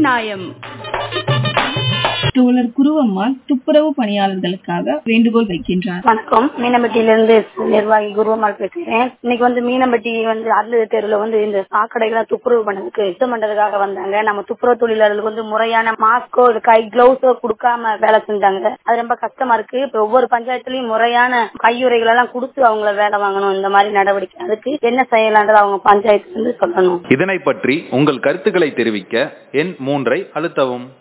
நியாயம். தோழர் குருவம்மாள் துப்புரவு பணியாளர்களுக்காக வேண்டுகோள் வைக்கின்றார். வணக்கம், மீனம்பட்டியிலிருந்து நிர்வாகி குருவம்மாள் பேசுகிறேன். இன்னைக்கு மீனம்பட்டி அருள் தெருவில் இந்த சாக்கடைகளை துப்புரவு பண்ணதுக்கு சுத்தம் பண்றதுக்காக வந்தாங்க. நம்ம துப்புரவு தொழிலாளர்களுக்கு முறையான மாஸ்கோ கை கிளவுஸோ கொடுக்காம வேலை செஞ்சாங்க. அது ரொம்ப கஷ்டமா இருக்கு. இப்ப ஒவ்வொரு பஞ்சாயத்துலயும் முறையான கையுறைகள் எல்லாம் கொடுத்து அவங்கள வேலை வாங்கணும். இந்த மாதிரி நடவடிக்கை அதுக்கு என்ன செய்யலான்றது அவங்க பஞ்சாயத்துல சொல்லணும். இதனை பற்றி உங்கள் கருத்துக்களை தெரிவிக்க எண் 3 அழுத்தவும்.